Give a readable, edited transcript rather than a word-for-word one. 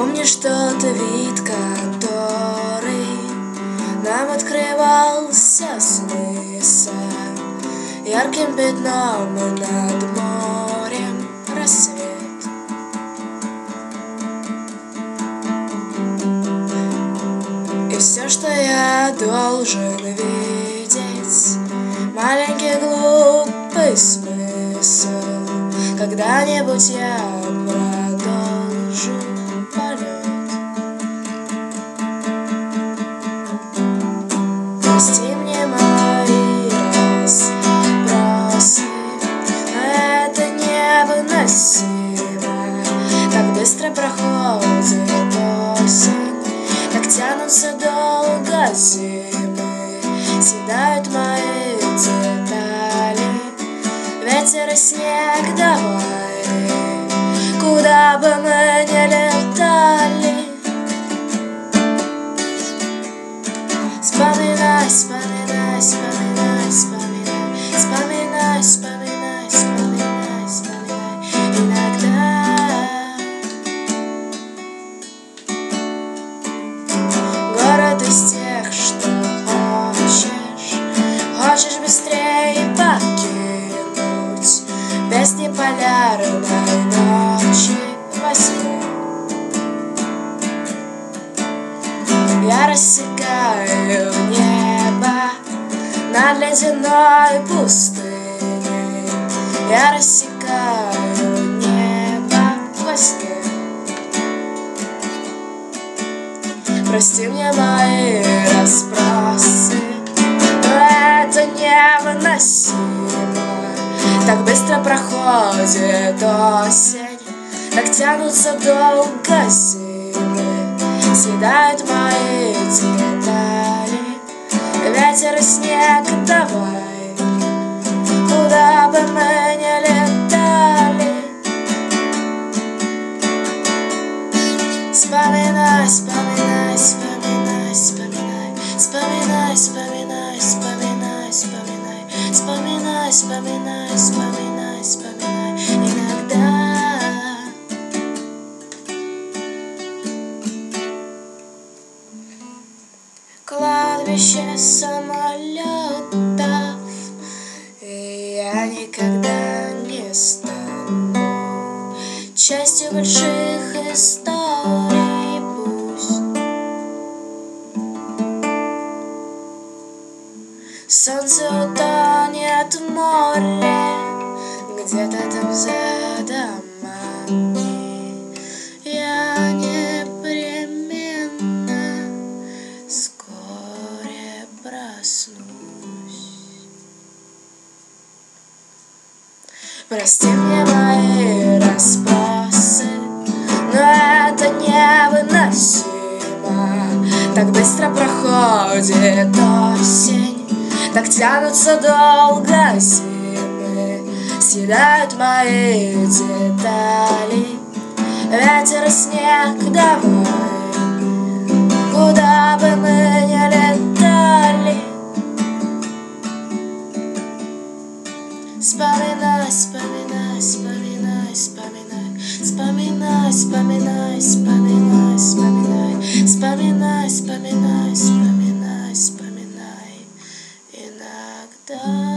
Помнишь тот вид, который нам открывался с мыса, ярким пятном над морем рассвет. И все, что я должен видеть, маленький глупый смысл. Когда-нибудь я продолжу полет. Прости мне мои расспросы, но это невыносимо. Так быстро проходит осень, так тянутся долго зимы, седают мои детали. Ветер и снег, давай, куда бы мы ни летали. Вспоминай, вспоминай, вспоминай, вспоминай, вспоминай, вспоминай, вспоминай, вспоминай. Иногда город из тех, что хочешь быстрее покинуть, без неполярной ночи во сне. Я рассекаю небо над ледяной пустыней. Я рассекаю небо во сне. Прости мне мои расспросы, но это невыносимо. Так быстро проходит осень, так тянутся долго зимы, седают мои детали. Ветер и снег, давай, куда бы мы ни летали. Вспоминай, вспоминай, вспоминай, вспоминай, вспоминай, вспоминай, вспоминай, вспоминай, вспоминай, вспоминай, вспоминай, вспоминай. Иногда кладбище самолетов, и я никогда не стану частью больших историй. Пусть солнце утонет в море, где-то там за домами. Я непременно вскоре проснусь. Прости мне мои расспросы, но это невыносимо. Так быстро проходит осень, так тянутся долго зимы, съедают мои детали. Ветер и снег, давай, куда бы мы ни летали. Вспоминай, вспоминай, вспоминай, вспоминай, вспоминай, вспоминай, вспоминай, вспоминай, вспоминай, вспоминай, вспоминай, вспоминай. Иногда